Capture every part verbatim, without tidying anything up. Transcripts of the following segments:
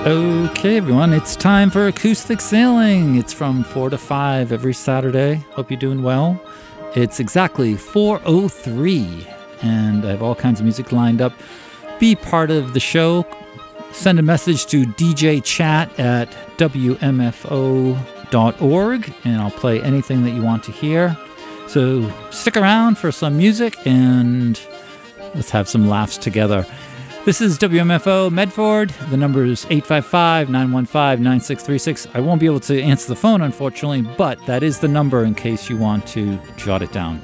Okay, everyone, it's time for Acoustic Sailing. It's from four to five every Saturday. Hope you're doing well. It's exactly four oh three, and I have all kinds of music lined up. Be part of the show. Send a message to d j chat at w m f o dot org, and I'll play anything that you want to hear. So stick around for some music, and let's have some laughs together. This is W M F O Medford. The number is eight five five, nine one five, nine six three six. I won't be able to answer the phone, unfortunately, but that is the number in case you want to jot it down.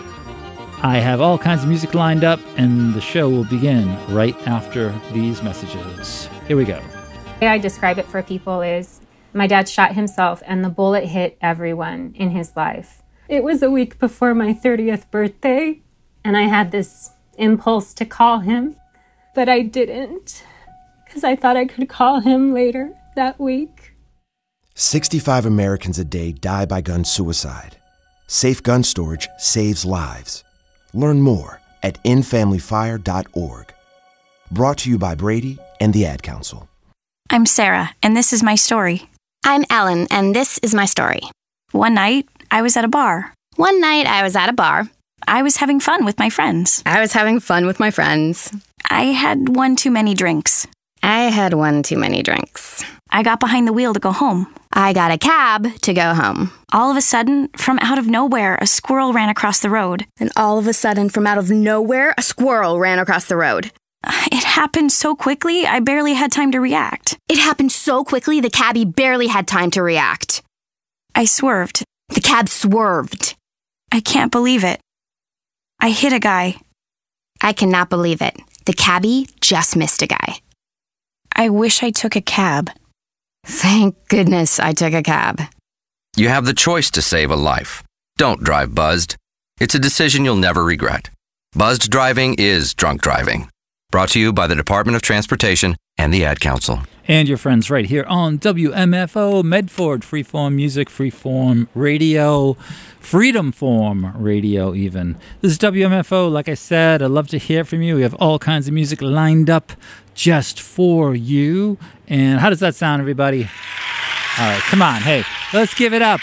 I have all kinds of music lined up, and the show will begin right after these messages. Here we go. The way I describe it for people is my dad shot himself, and the bullet hit everyone in his life. It was a week before my thirtieth birthday, and I had this impulse to call him. But I didn't, because I thought I could call him later that week. sixty-five Americans a day die by gun suicide. Safe gun storage saves lives. Learn more at end family fire dot org. Brought to you by Brady and the Ad Council. I'm Sarah, and this is my story. I'm Ellen, and this is my story. One night, I was at a bar. One night, I was at a bar. I was having fun with my friends. I was having fun with my friends. I had one too many drinks. I had one too many drinks. I got behind the wheel to go home. I got a cab to go home. All of a sudden, from out of nowhere, a squirrel ran across the road. And all of a sudden, from out of nowhere, a squirrel ran across the road. It happened so quickly, I barely had time to react. It happened so quickly, the cabbie barely had time to react. I swerved. The cab swerved. I can't believe it. I hit a guy. I cannot believe it. The cabbie just missed a guy. I wish I took a cab. Thank goodness I took a cab. You have the choice to save a life. Don't drive buzzed. It's a decision you'll never regret. Buzzed driving is drunk driving. Brought to you by the Department of Transportation and the Ad Council. And your friends right here on W M F O Medford, Freeform Music, Freeform Radio, Freedom Form Radio even. This is W M F O. Like I said, I'd love to hear from you. We have all kinds of music lined up just for you. And how does that sound, everybody? All right, come on. Hey, let's give it up.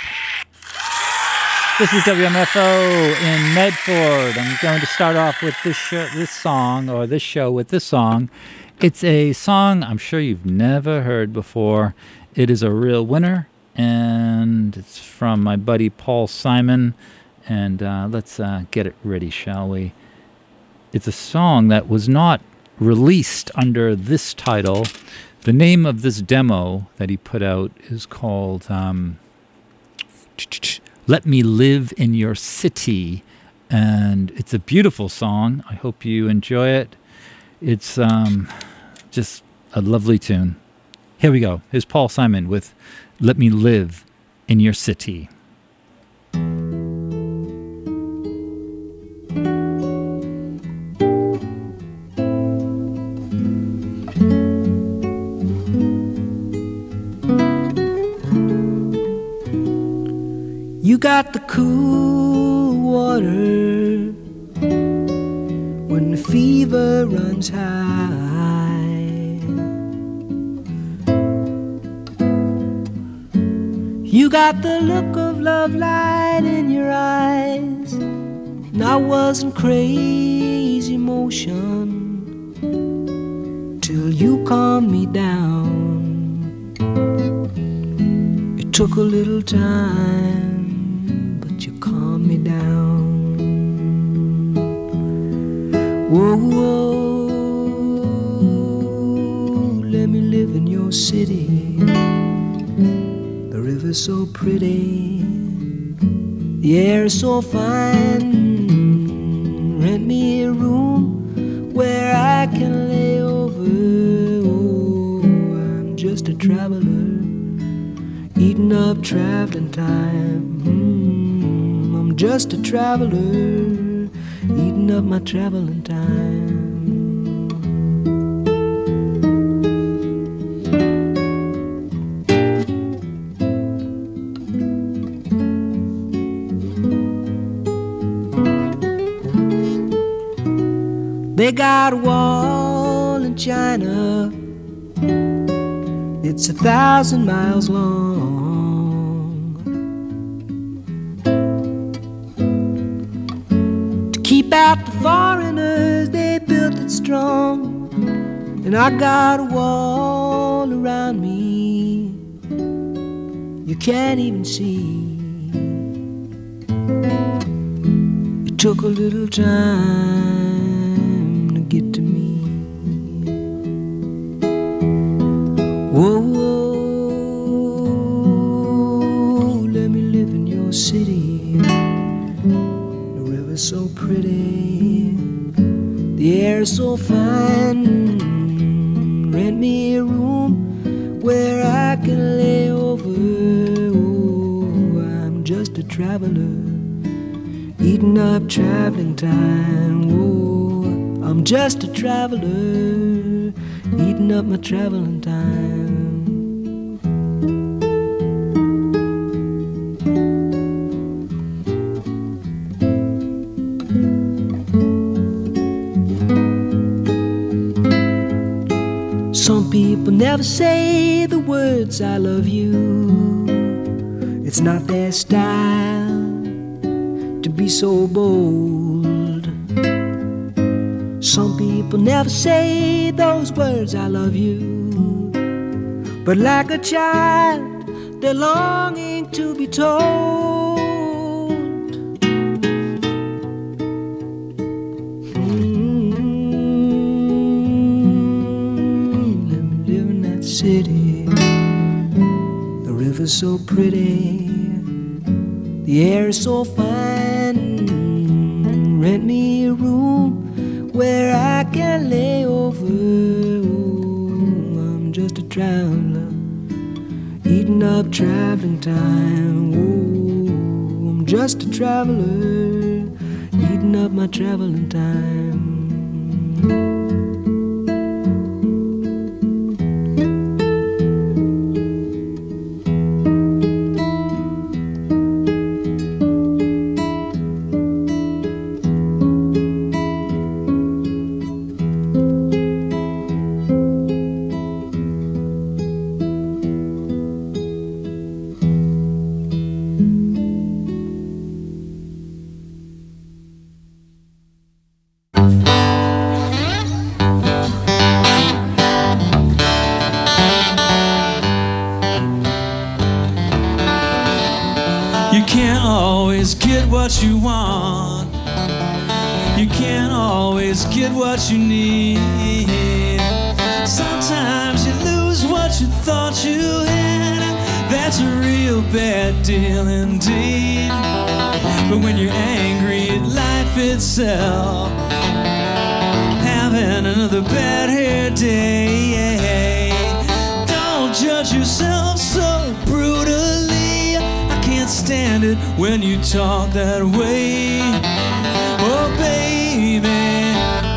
This is W M F O in Medford. I'm going to start off with this show, this song, or this show with this song. It's a song I'm sure you've never heard before. It is a real winner, and it's from my buddy Paul Simon. And uh, let's uh, get it ready, shall we? It's a song that was not released under this title. The name of this demo that he put out is called um, Let Me Live in Your City. And it's a beautiful song. I hope you enjoy it. It's um, just a lovely tune. Here we go. Here's Paul Simon with Let Me Live in Your City. You got the cool water when the fever runs high. You got the look of love light in your eyes, and I wasn't crazy motion till you calmed me down. It took a little time, but you calmed me down. Whoa, whoa, let me live in your city. The river's so pretty, the air is so fine. Rent me a room where I can lay over. Oh, I'm just a traveler, eating up traveling time. Mm, I'm just a traveler, eating up my traveling time. They got a wall in China It's a thousand miles long. To keep out the foreigners, they built it strong. And I got a wall around me you can't even see. It took a little time to get to me. Whoa, whoa, let me live in your city. The river's so pretty, the air's so fine. Rent me a room where I can lay over. Oh, I'm just a traveler, eating up traveling time. Oh, I'm just a traveler, eating up my traveling time. Some people never say the words I love you. It's not their style to be so bold. Some people never say those words I love you, but like a child they're longing to be told. City, the river's so pretty, the air is so fine. Rent me a room where I can lay over. Oh, I'm just a traveler, eating up traveling time. Oh, I'm just a traveler, eating up my traveling time. What you want, you can't always get what you need. Sometimes you lose what you thought you had. That's a real bad deal indeed. But when you're angry at life itself, having another bad hair day, don't judge yourself so brutally. Can't stand it when you talk that way. Oh baby,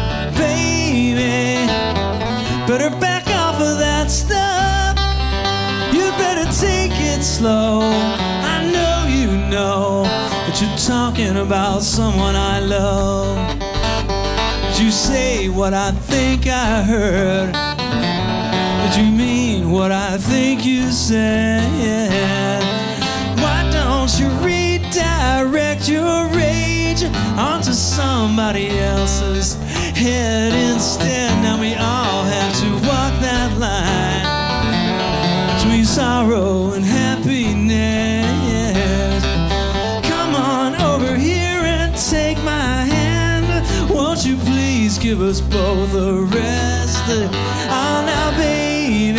baby, better back off of that stuff. You better take it slow. I know you know that you're talking about someone I love. Did you say what I think I heard? Did you mean what I think you said? Don't you redirect your rage onto somebody else's head instead? Now we all have to walk that line between sorrow and happiness. Come on over here and take my hand. Won't you please give us both a rest? Oh, now baby,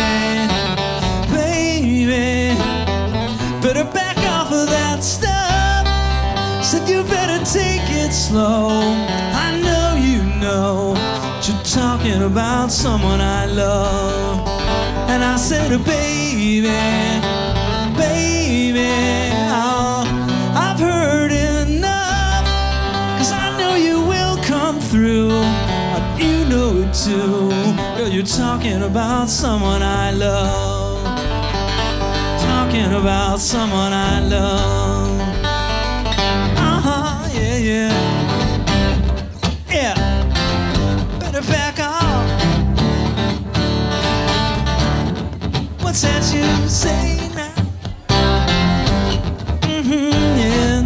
baby, better back of that stuff. Said you better take it slow. I know you know that you're talking about someone I love. And I said, baby, baby, oh, I've heard enough. Cause I know you will come through. You know it too. Girl, you're talking about someone I love. Talking about someone I love. Uh-huh, yeah, yeah. Yeah. Better back off. What's sense you say now. Mm-hmm, yeah.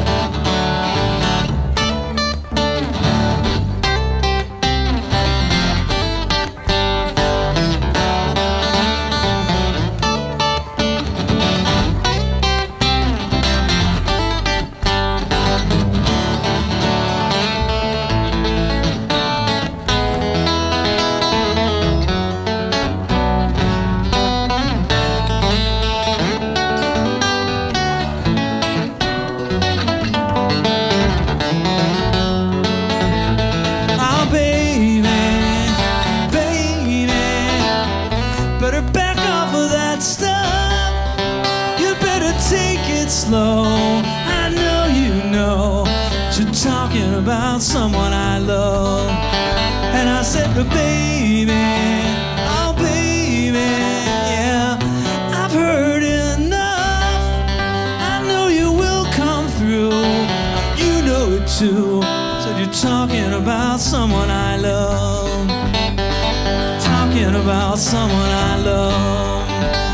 About someone I love, and I said, baby, oh baby, yeah, I've heard enough. I know you will come through. You know it too. Said you're talking about someone I love, talking about someone I love.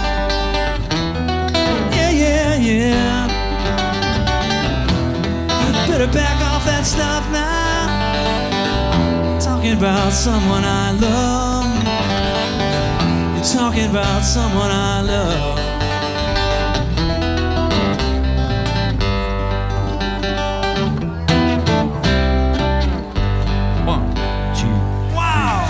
Yeah, yeah, yeah. Better back off that stuff now. Talking about someone I love. You're talking about someone I love. One, two, wow.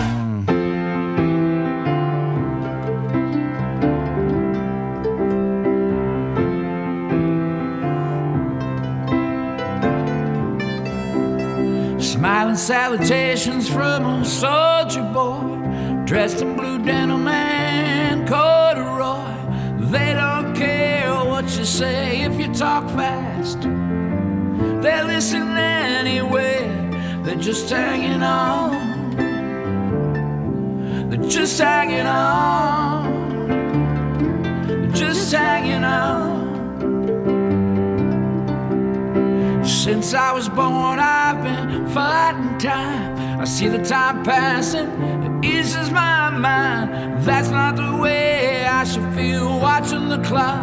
Smiling salutations from a soldier boy, dressed in blue denim and corduroy. They don't care what you say if you talk fast. They listen anyway. They're just hanging on. They're just hanging on. They're just hanging on. Since I was born, I've been fighting time. I see the time passing, it eases my mind. That's not the way I should feel watching the clock.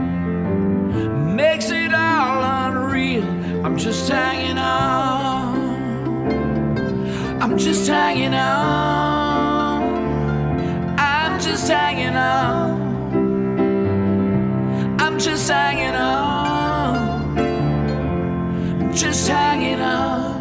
Makes it all unreal. I'm just hanging on. I'm just hanging on. I'm just hanging on. I'm just hanging on. Just hanging on.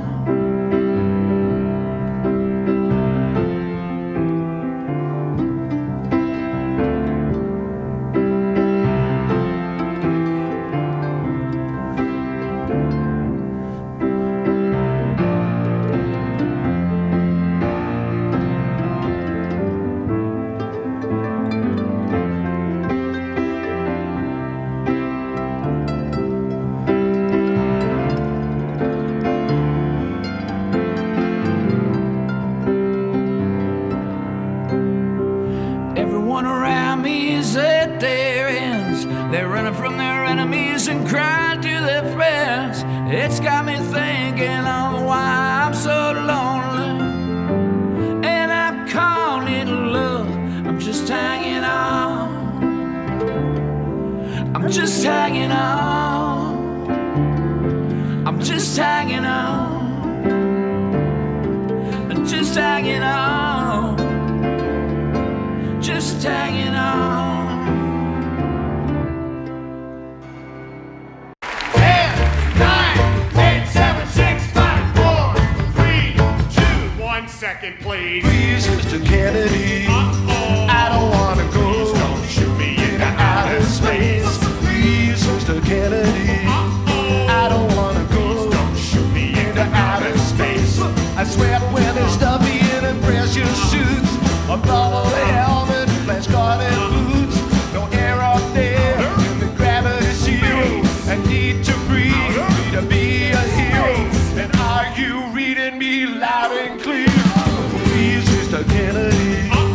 And crying to their friends. It's got me thinking on why I'm so lonely, and I'm calling it love. I'm just hanging on. I'm just hanging on. I'm just hanging on. I'm just hanging on. Just hanging on. Second, please. Please, Mister Kennedy. Uh-oh. I don't want to go. Please don't shoot me into outer space. Please, Mister Kennedy. Uh-oh. I don't want to go. Please don't shoot me into outer space. I swear when they stuff me in a precious suits, a bubble helmet, flash guarded boots, no air up there in the gravity shield. I need to breathe, need to be a hero. And are you reading me loud and clear? Mister Kennedy.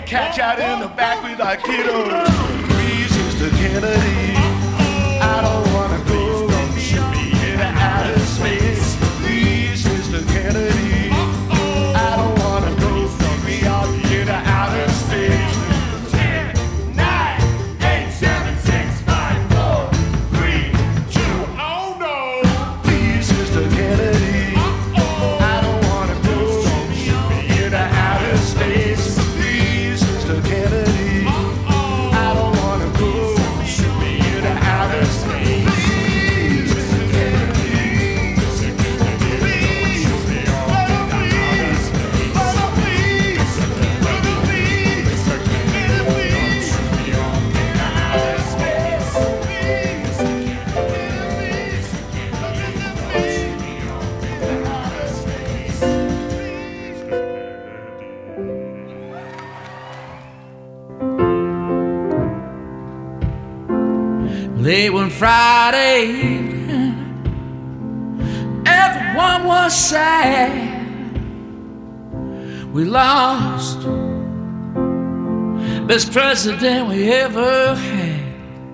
catch out in the back with our kiddo. Please, Mister Kennedy, I don't wanna go into outer space. Please, Mister Kennedy, I don't wanna go into outer space. ten, nine, eight, seven, six, five, four, three, two, oh no. Please, Mister Kennedy, I don't wanna go into outer space. Please, Mister Kennedy, I don't wanna go into outer space. Please, Mister Kennedy, Mister Kennedy, please, brother, please, brother, please, brother, please, Mister Kennedy, please, outer space. Please, Mister Kennedy, outer space. Late one Friday evening, everyone was sad. We lost best president we ever had,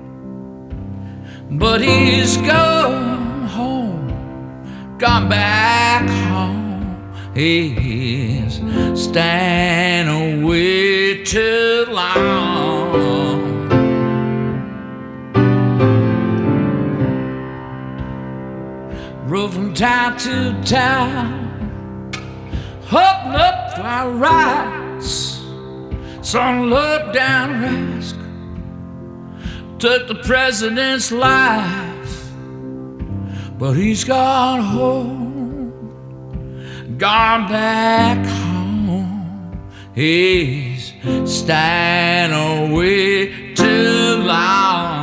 but he's gone home, gone back home. He's staying away too long. Rode from town to town, hoping up for our rights. Some low down rascal took the president's life, but he's gone home, gone back home. He's staying away too long.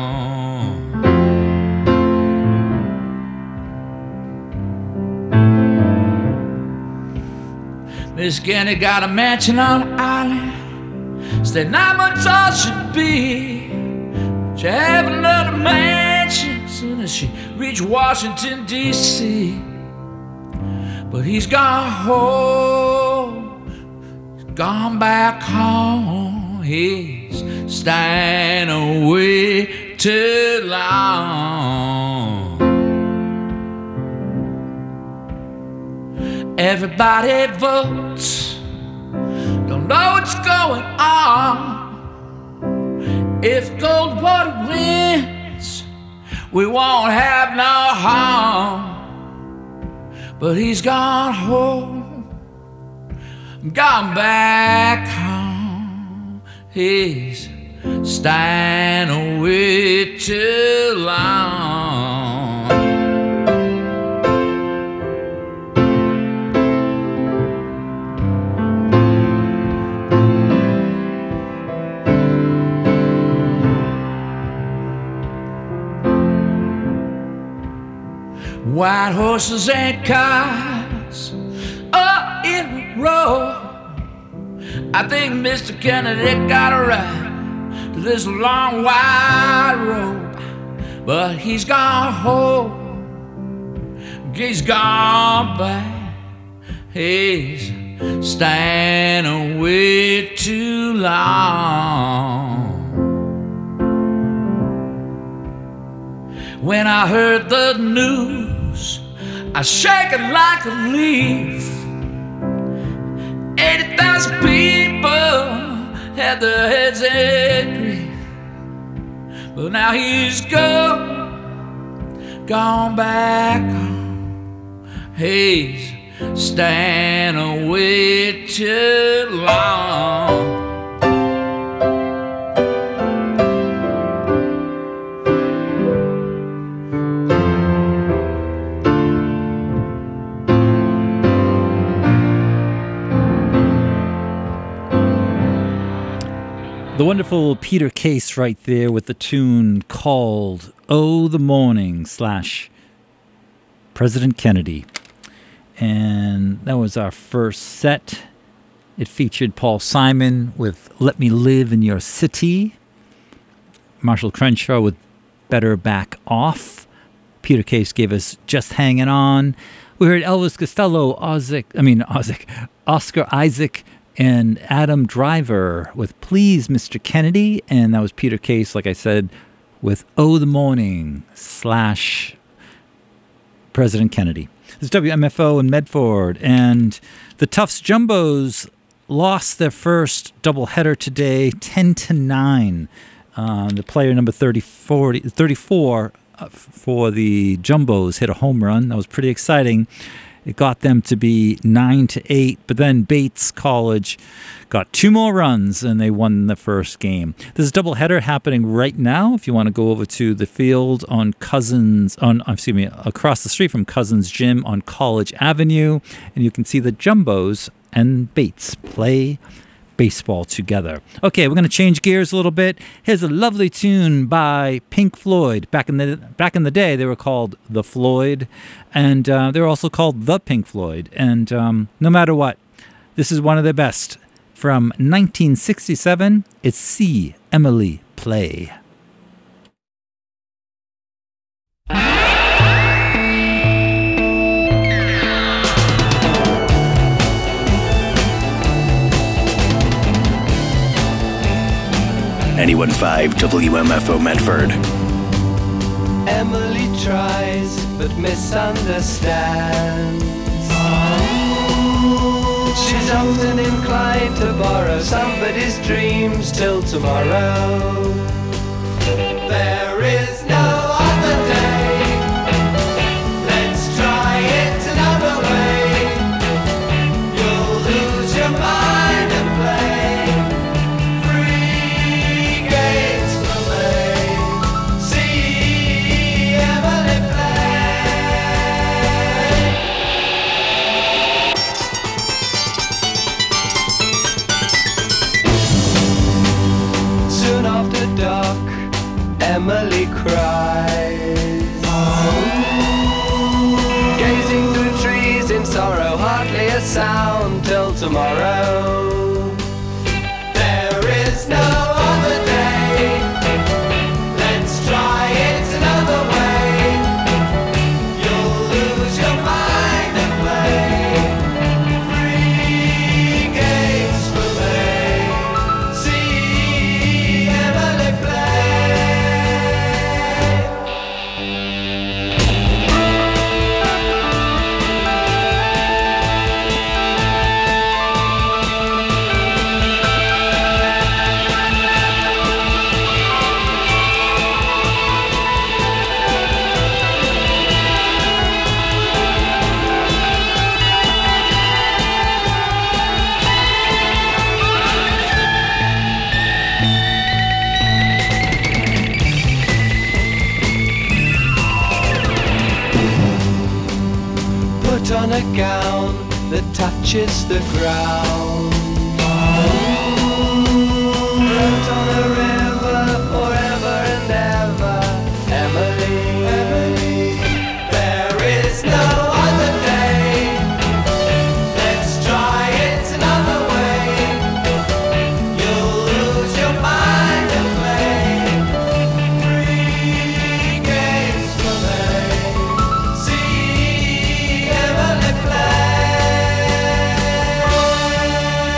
Miss Kennedy got a mansion on an island, said not much all should be. She have another mansion as soon as she reached Washington, D C But he's gone home, he's gone back home. He's staying away too long. Everybody votes, don't know what's going on. If Goldwater wins, we won't have no harm. But he's gone home, gone back home. He's staying away too long. White horses and cars up in a row. I think Mister Kennedy got a ride to this long wide road, but he's gone home, he's gone back. He's staying away too long. When I heard the news, I shaken like a leaf. Eighty thousand people had their heads in grief. But now he's gone, gone back home. He's staying away too long. The wonderful Peter Case right there with the tune called Oh the Morning slash President Kennedy. And that was our first set. It featured Paul Simon with Let Me Live in Your City, Marshall Crenshaw with Better Back Off. Peter Case gave us Just Hanging On. We heard Elvis Costello, Ozzy, I mean Ozzy, Oscar Isaac, and Adam Driver with Please, Mister Kennedy. And that was Peter Case, like I said, with Oh the Morning slash President Kennedy. This is W M F O in Medford. And the Tufts Jumbos lost their first doubleheader today, ten to nine. Um, the player number thirty-four, thirty-four uh, for the Jumbos hit a home run. That was pretty exciting. It got them to be nine to eight, but then Bates College got two more runs and they won the first game. There's a doubleheader happening right now. If you want to go over to the field on Cousins, on excuse me, across the street from Cousins Gym on College Avenue, and you can see the Jumbos and Bates play baseball together. Okay, we're going to change gears a little bit. Here's a lovely tune by Pink Floyd. Back in the back in the day, they were called The Floyd, and uh, they were also called The Pink Floyd. And um, no matter what, this is one of their best. From nineteen sixty-seven, it's See Emily Play. ninety-one point five W M F O Medford. Emily tries but misunderstands. She's often inclined to borrow somebody's dreams till tomorrow. There is no other day. Let's try it another way. You'll lose your mind and play free games for me. See Emily play. Soon after dark, Emily cries, gazing through trees in sorrow, hardly a sound till tomorrow. There is no other day. Let's try it another way. You'll lose your mind and play free games for me. See Emily play. Put on a gown that touches the ground. Float on a river forever and ever. Emily, Emily, there is no other day. Let's try it another way. You'll lose your mind and play free games for me. See Emily play.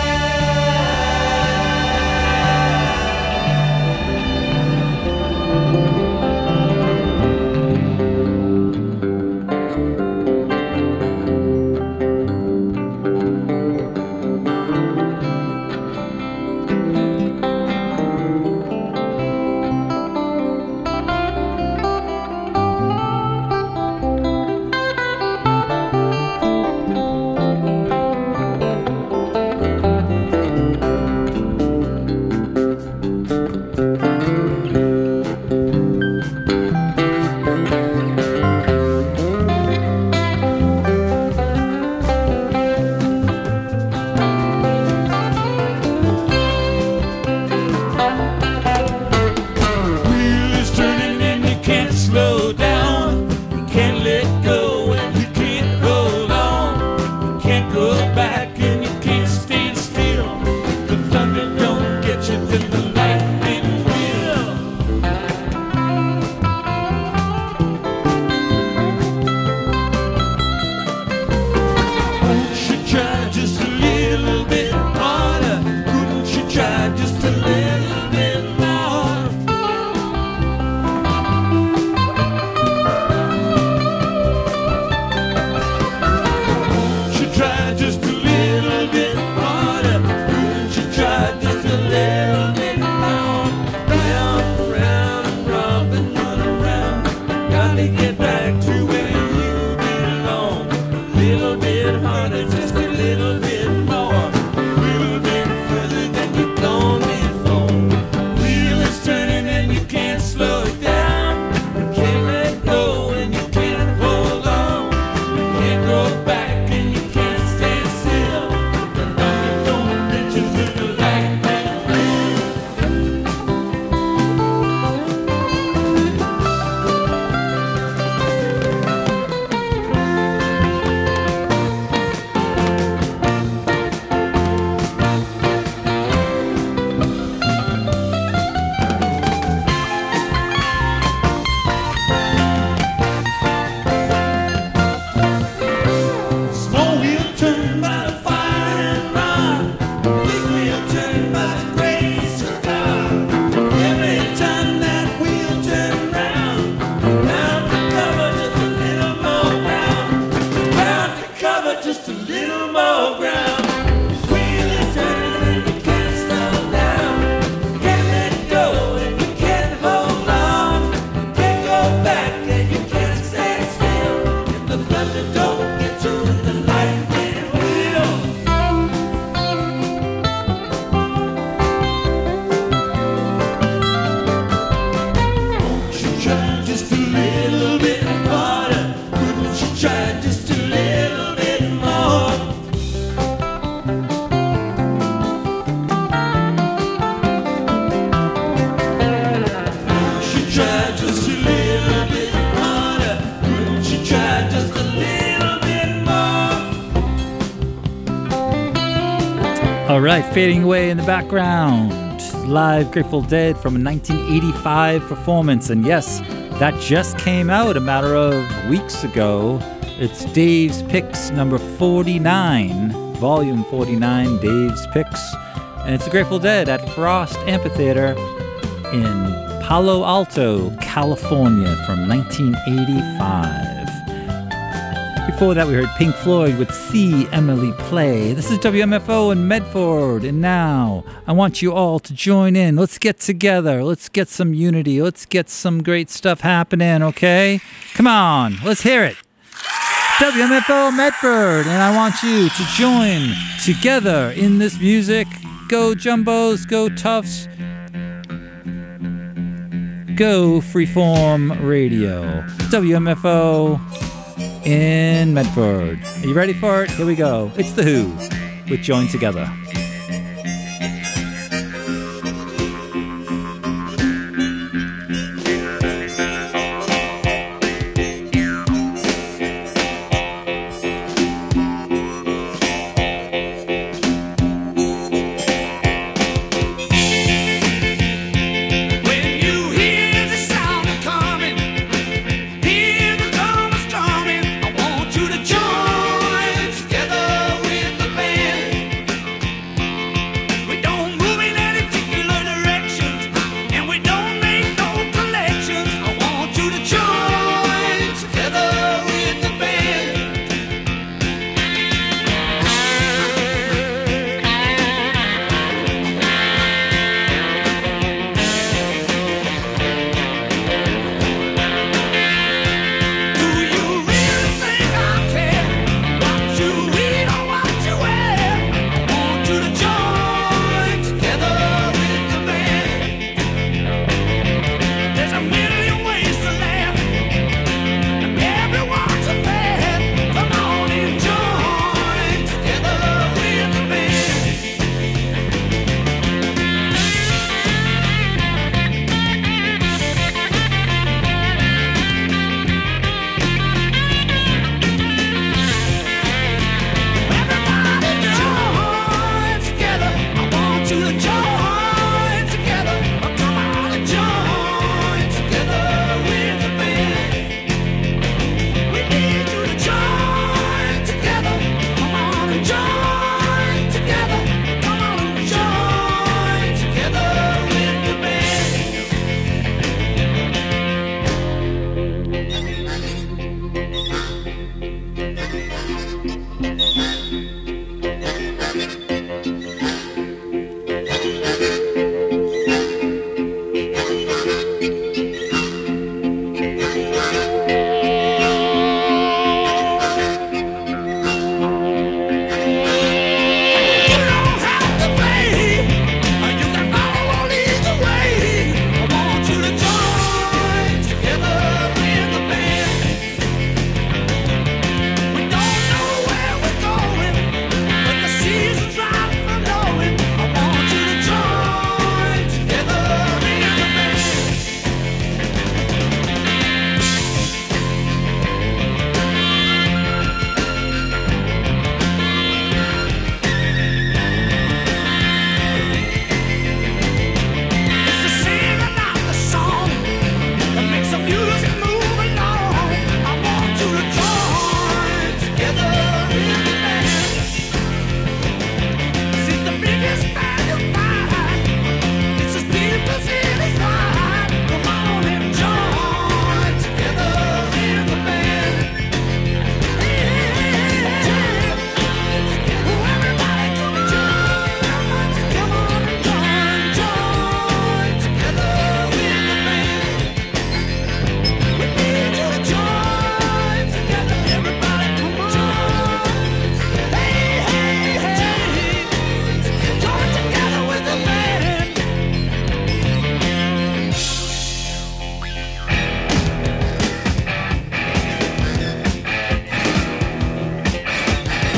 just a little bit more. Won't you try just a little bit harder? Won't you try just a little bit more? Round, round, romping, run around. Gotta get back to where you belong. A little bit harder, just a little bit more. A little bit further than you've gone before. Wheel is turning and you can't slow it down. You can't let go and you can't hold on. You can't go back and you can't stand still. The thunder don't let you look like that. Small wheel turned by the fire and rock. Big wheel turned by the grace of God. Every time that wheel turned round, round to cover just a little more ground. Round to cover just a little more ground. Wheel is turning and you can't slow down. You can't let go and you can't hold on. You can't go back and you can't stand still. If the thunder don't get you in the lightning wheel. Won't you try just a little bit harder? Wouldn't you try just a little bit more? Won't you try just a little bit harder? Wouldn't you try just a little bit more? All right, fading away in the background. Live Grateful Dead from a nineteen eighty-five performance. And yes, that just came out a matter of weeks ago. It's Dave's Picks number forty-nine, volume forty-nine, Dave's Picks. And it's the Grateful Dead at Frost Amphitheater in Palo Alto, California from nineteen eighty-five. Before that, we heard Pink Floyd with See Emily Play. This is W M F O in Medford, and now I want you all to join in. Let's get together. Let's get some unity. Let's get some great stuff happening, okay? Come on, let's hear it. W M F O Medford, and I want you to join together in this music. Go Jumbos, go Tufts, go Freeform Radio. W M F O in Medford. Are you ready for it? Here we go. It's The Who with Join Together. When you hear the sound of coming, hear the drummers drumming, I want you to join together with the band.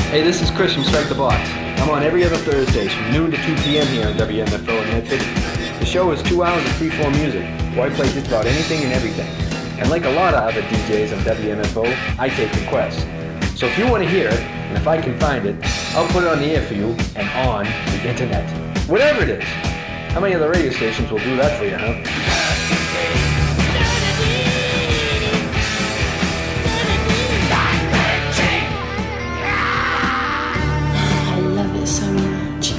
Hey, this is Chris from Strike the Box. I'm on every other Thursdays from noon to two p.m. here on W M F O in Medford. The show is two hours of free-form music, where I play just about anything and everything. And like a lot of other D Js on W M F O, I take requests. So if you want to hear it, and if I can find it, I'll put it on the air for you and on the internet. Whatever it is. How many other radio stations will do that for you, huh? So much.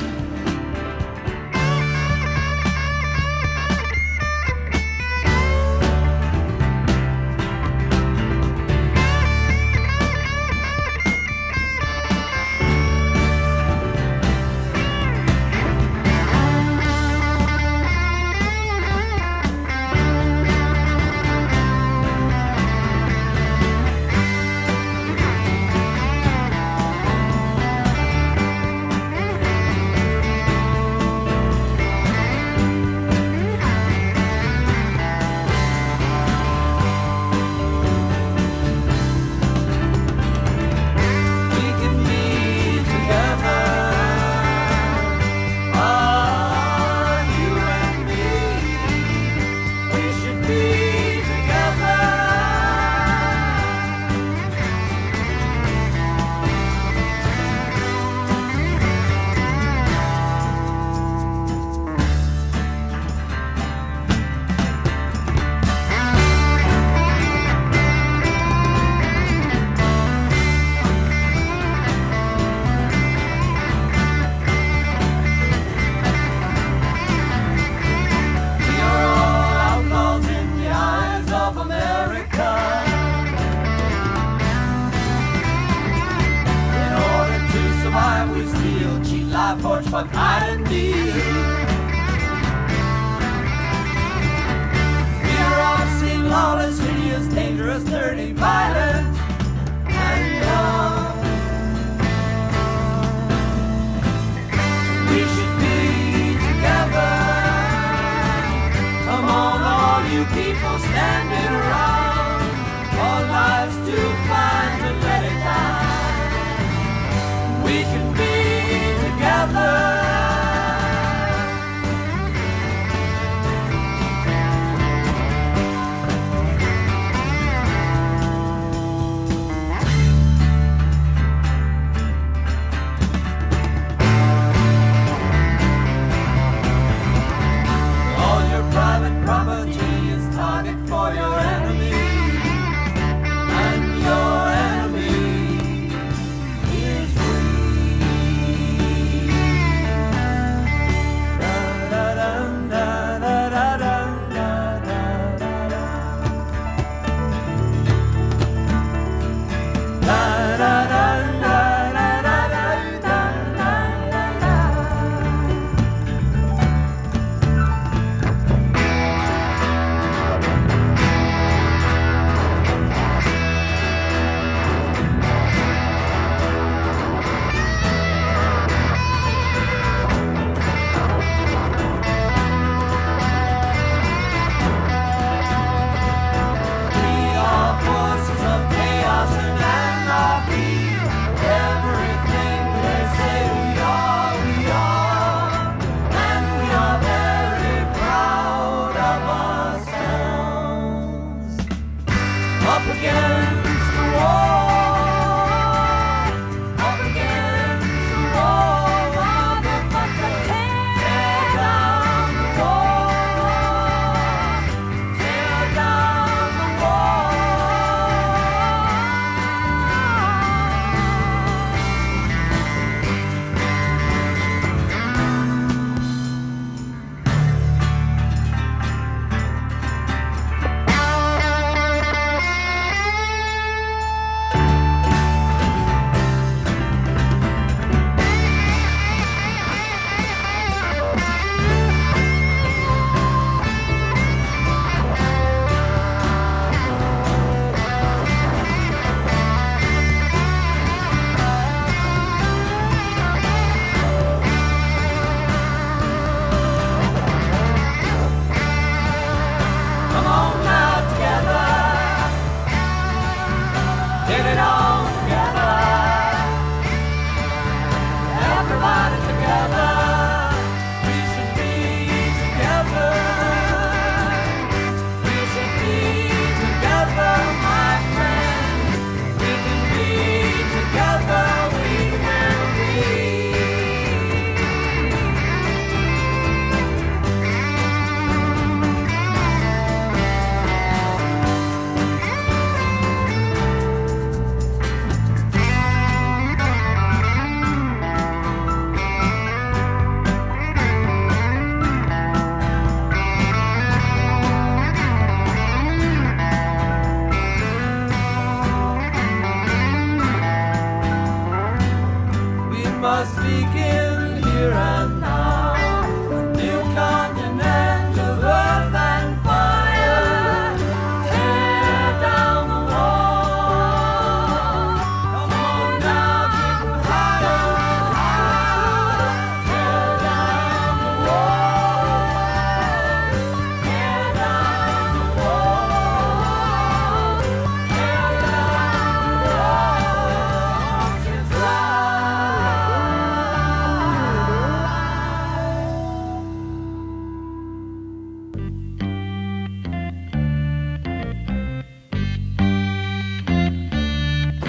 Private property is target for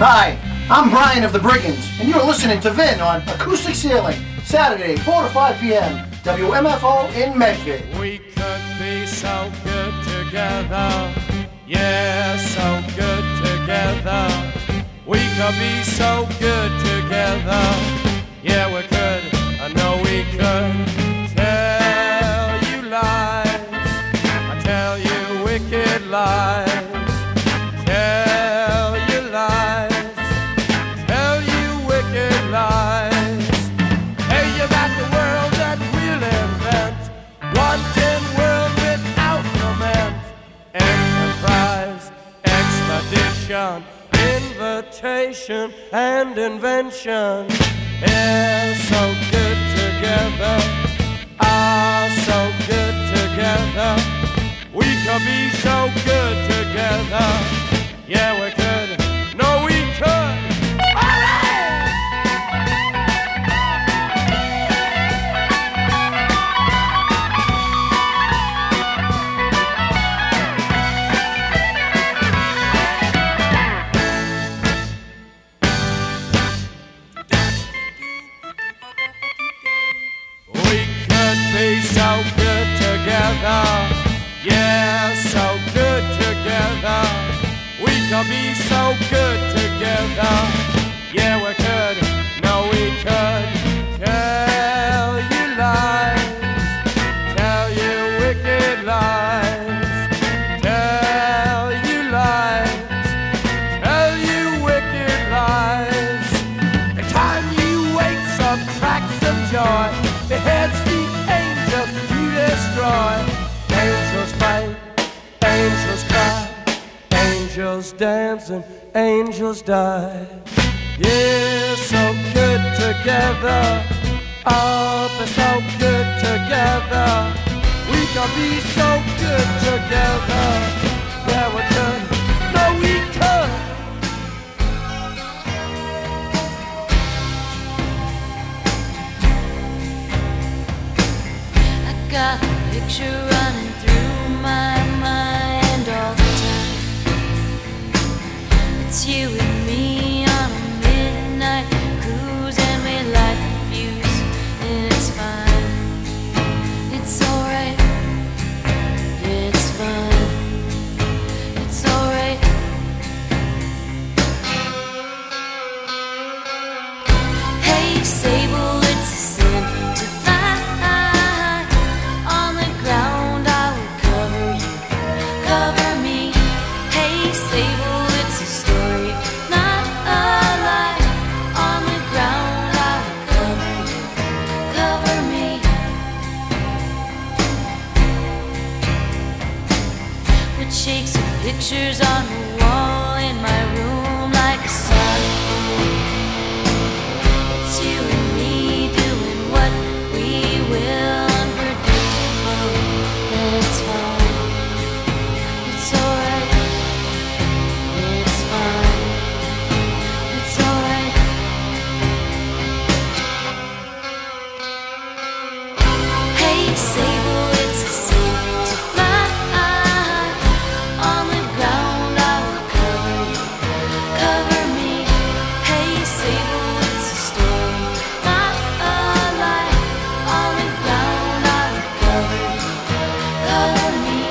Hi, I'm Brian of the Brigands, and you're listening to Vin on Acoustic Ceiling, Saturday, four to five p.m., W M F O in Medford. We could be so good together, yeah, so good together. We could be so good together, yeah, we could, I know we could. Tell you lies, I tell you wicked lies. Tell you lies, tell you wicked lies. Hey, you got the world that we'll invent, wanting world without lament. Enterprise, expedition, invitation and invention. Yeah, so good together, ah, so good together. We could be so good together. Yeah, we could. No, we could. We could be so good together. Yeah, so good together. We could be so good together. Yeah, we could. No, we could. Tell you lies. Tell you wicked lies. Tell you lies. Tell you wicked lies. The time you wait, subtract some joy. The heads the angels to destroy. Angels fight, angels cry. Angels dance and angels die. Yeah, so good together. Oh, they're so good together. We can be so good together. Yeah, we could. No, we could. I got a picture running through my mind all the time. It's you and me on a midnight cruise, and we light the fuse, and it's fine. It's alright. It's fine. It's alright. Hey, Sable, it's a sin to fly on the ground. I will cover you, cover me. Hey, Sable, it's a story, not a lie. On the ground, I will cover you, cover me. With shakes and pictures on the wall in my room like a sun. It's you and me doing what we will, unpredictable. It's fine. It's alright. It's fine. It's alright. Hey, Sable, it's a sin to fly on the ground. I will cover you, cover me. Hey, Sable, it's a story, not a lie. On the ground, I will cover you, cover me,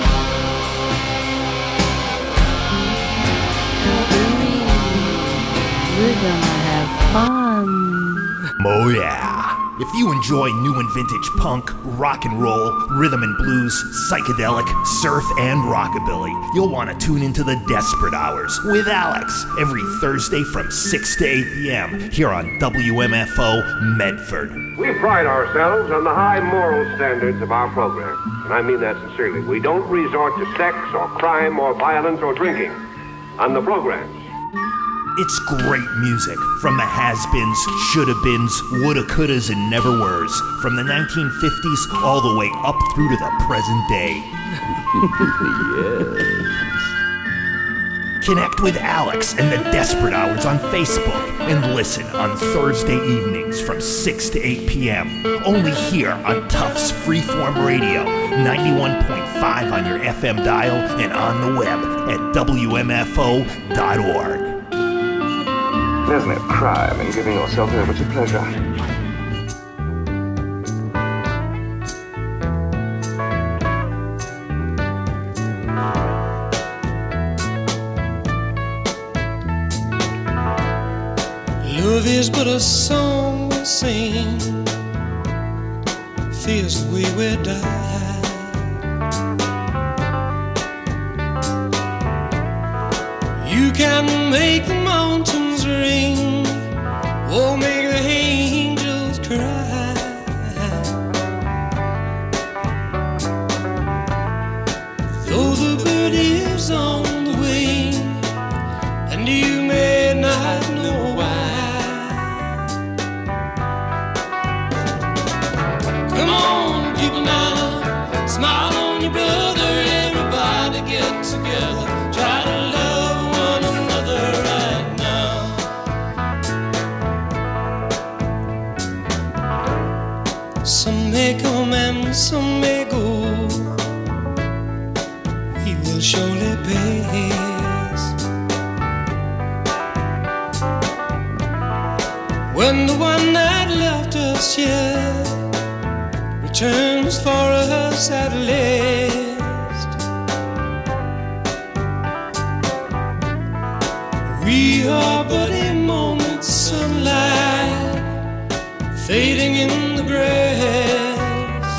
cover me. We're gonna have fun. Oh yeah. If you enjoy new and vintage punk, rock and roll, rhythm and blues, psychedelic, surf, and rockabilly, you'll want to tune into the Desperate Hours with Alex every Thursday from six to eight p.m. here on W M F O Medford. We pride ourselves on the high moral standards of our program, and I mean that sincerely. We don't resort to sex or crime or violence or drinking on the programs. It's great music from the has-beens, shoulda-beens, woulda, couldas, and never-weres, from the nineteen fifties all the way up through to the present day. Yes. Connect with Alex and the Desperate Hours on Facebook and listen on Thursday evenings from six to eight p.m. Only here on Tufts Freeform Radio, ninety-one point five on your F M dial and on the web at W M F O dot org. There's no crime in giving yourself over to pleasure. Love is but a song we sing, fears the way we die. You can make the mountains ring, or make the angels cry. Though the bird is on the wing, and you may not know why. Come on, people now, smile on your brother, everybody get together, try to love one another right now. Some may come and some may go, we will surely pass. When the one that left us here returns for us at last, we are but a moment's sunlight fading in the grass.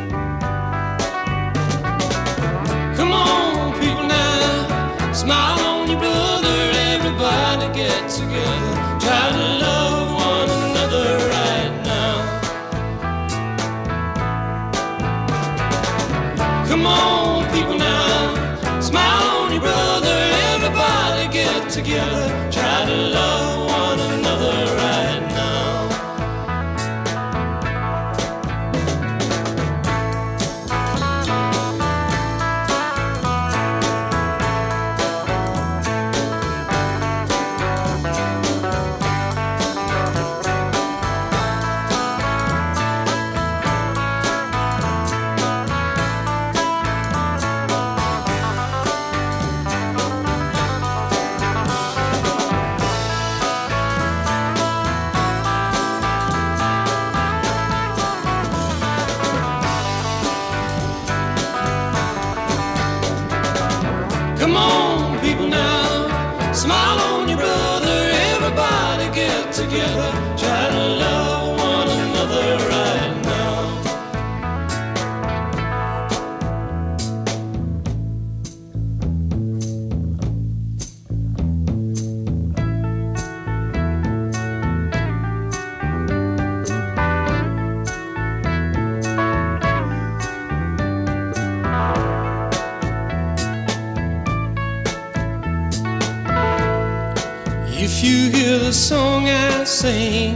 Come on, people now, smile on your brother, everybody get together, try to love one another right now. Come on, people now, smile on your brother, everybody get together, try to love one another right now. Come on, people now, smile on your brother, everybody get together, try to love one another right now. If you hear the song I sing,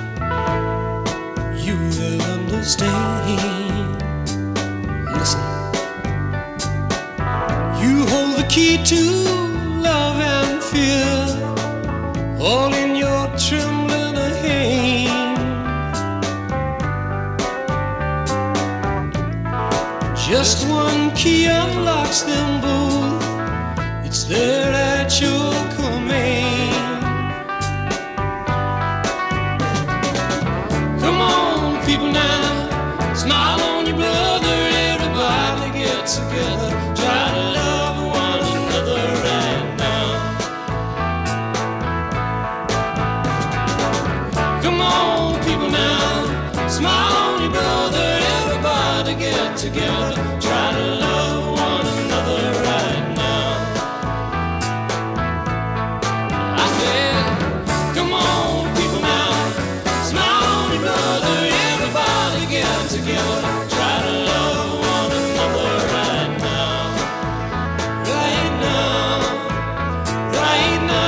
you will understand. Listen, you hold the key to love and fear, all in your trembling hand. Just one key unlocks them both, it's there at your command. People now, smile on your brother, everybody get together, try to love one another right now. Come on, people now, smile on your brother, everybody get together, try to love one another right now. I said, come on, people now, smile on your brother, everybody get together, try to love one another right now, right now, right now.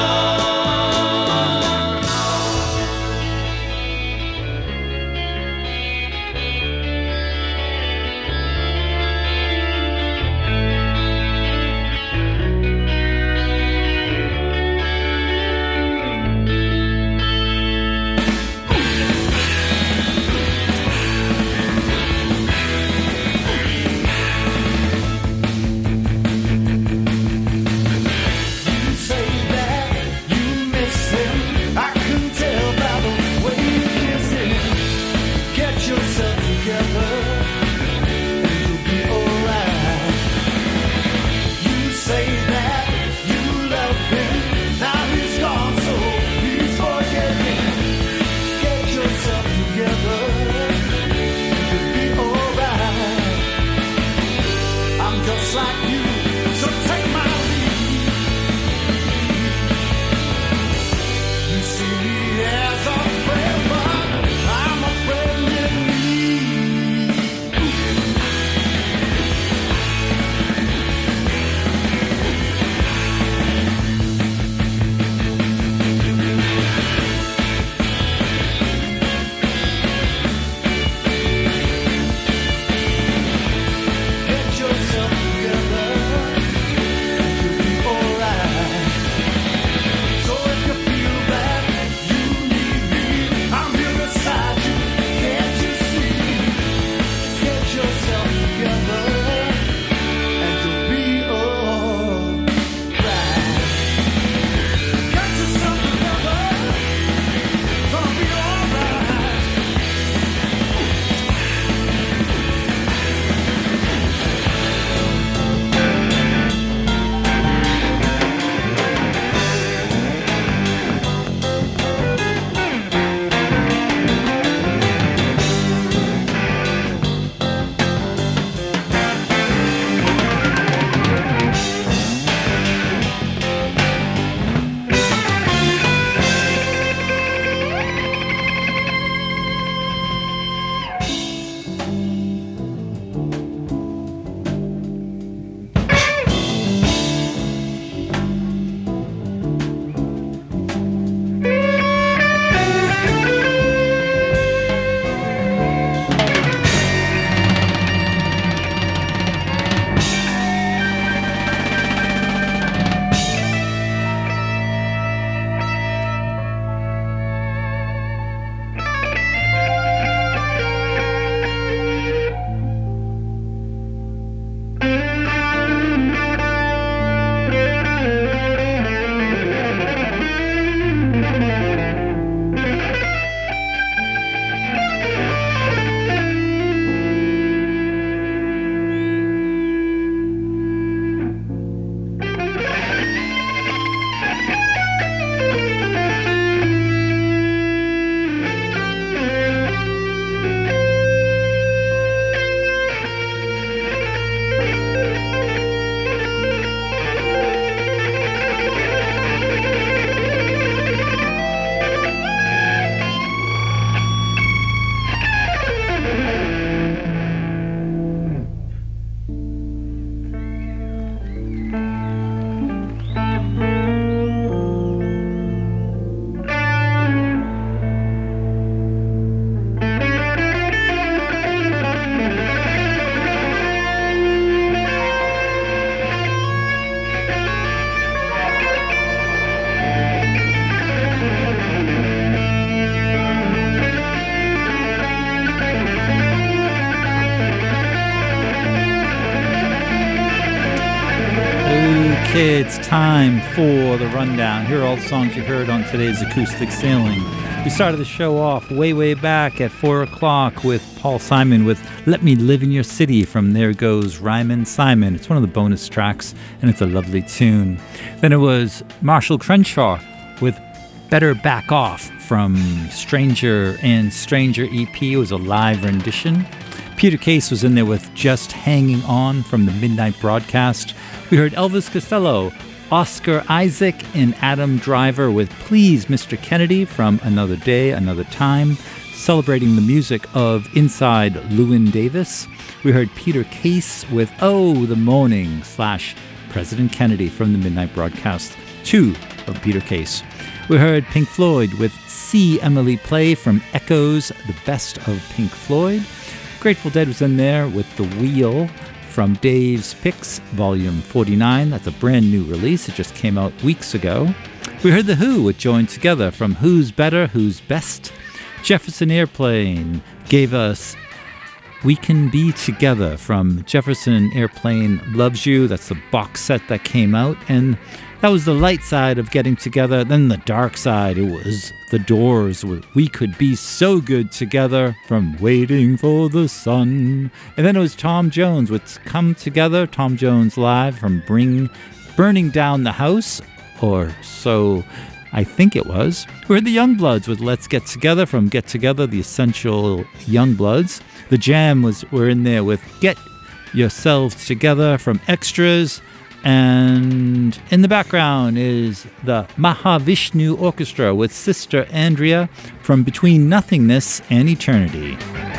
Okay, it's time for the rundown. Here are all the songs you heard on today's Acoustic Sailing. We started the show off way, way back at four o'clock with Paul Simon with Let Me Live in Your City from There Goes Ryman Simon. It's one of the bonus tracks, and it's a lovely tune. Then it was Marshall Crenshaw with Better Back Off from Stranger and Stranger E P. It was a live rendition. Peter Case was in there with Just Hanging On from the Midnight Broadcast. We heard Elvis Costello, Oscar Isaac, and Adam Driver with Please Mister Kennedy from Another Day, Another Time, celebrating the music of Inside Llewyn Davis. We heard Peter Case with Oh, the Morning slash President Kennedy from the Midnight Broadcast, two of Peter Case. We heard Pink Floyd with See Emily Play from Echoes, the best of Pink Floyd. Grateful Dead was in there with The Wheel from Dave's Picks, Volume forty-nine. That's a brand new release. It just came out weeks ago. We heard The Who with Joined Together from Who's Better, Who's Best. Jefferson Airplane gave us We Can Be Together from Jefferson Airplane Loves You. That's the box set that came out. And that was the light side of getting together. Then the dark side, it was The Doors with We Could Be So Good Together from Waiting for the Sun. And then it was Tom Jones with Come Together, Tom Jones live from Bring Burning Down the House, or so I think it was. We heard the Youngbloods with Let's Get Together from Get Together, the Essential Youngbloods. The Jam was were in there with Get Yourselves Together from Extras. And in the background is the Mahavishnu Orchestra with Sister Andrea from Between Nothingness and Eternity.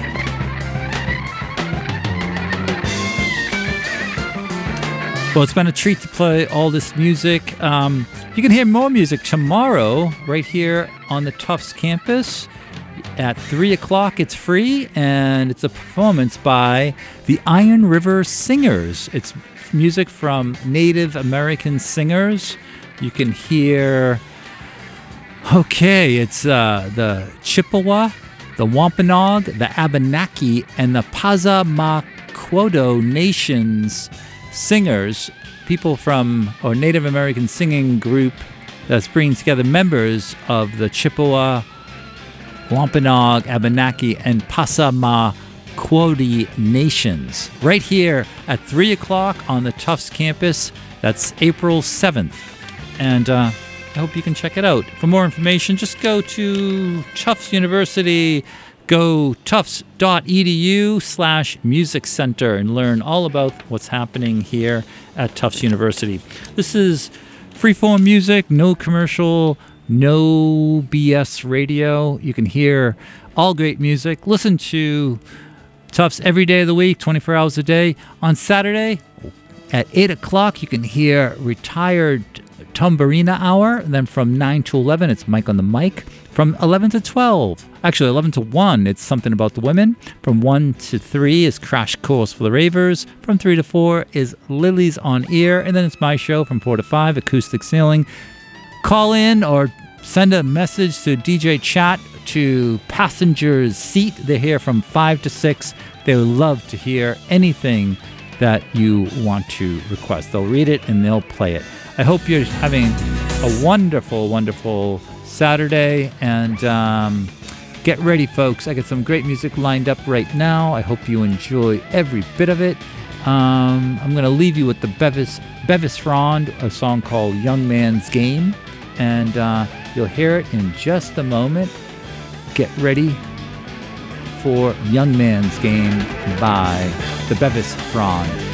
Well, it's been a treat to play all this music. Um, you can hear more music tomorrow right here on the Tufts campus. At three o'clock, it's free, and it's a performance by the Iron River Singers. It's music from Native American singers. You can hear, okay, it's uh, the Chippewa, the Wampanoag, the Abenaki, and the Passamaquoddy nations singers, people from, or Native American singing group that's bringing together members of the Chippewa, Wampanoag, Abenaki, and Passamaquoddy nations, right here at three o'clock on the Tufts campus. That's April seventh. And uh, I hope you can check it out. For more information, just go to Tufts University, go tufts.edu slash music center and learn all about what's happening here at Tufts University. This is freeform music, no commercial, no B S radio. You can hear all great music. Listen to Tufts every day of the week, twenty-four hours a day. On Saturday at eight o'clock, you can hear Retired Tambourina Hour. And then from nine to eleven, it's Mike on the Mic. From eleven to twelve, actually eleven to one, it's Something About the Women. From one to three is Crash Course for the Ravers. From three to four is Lily's on Ear. And then it's my show from four to five, Acoustic Sailing. Call in or send a message to D J Chat to Passenger's Seat. They're here from five to six. They would love to hear anything that you want to request. They'll read it and they'll play it. I hope you're having a wonderful, wonderful Saturday. And um, get ready, folks. I got some great music lined up right now. I hope you enjoy every bit of it. Um, I'm going to leave you with the Bevis, Bevis Frond, a song called Young Man's Game. And uh, you'll hear it in just a moment. Get ready for Young Man's Game by the Bevis Frond.